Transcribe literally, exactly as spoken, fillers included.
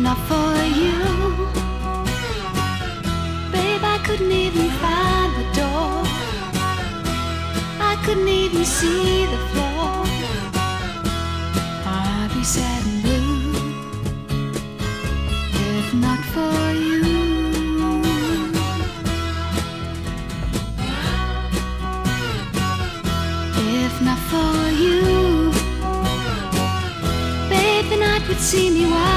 not for you, babe, I couldn't even find the door. I couldn't even see the floor. I'd be sad and blue if not for you. If not for you, babe, the night would see me wild.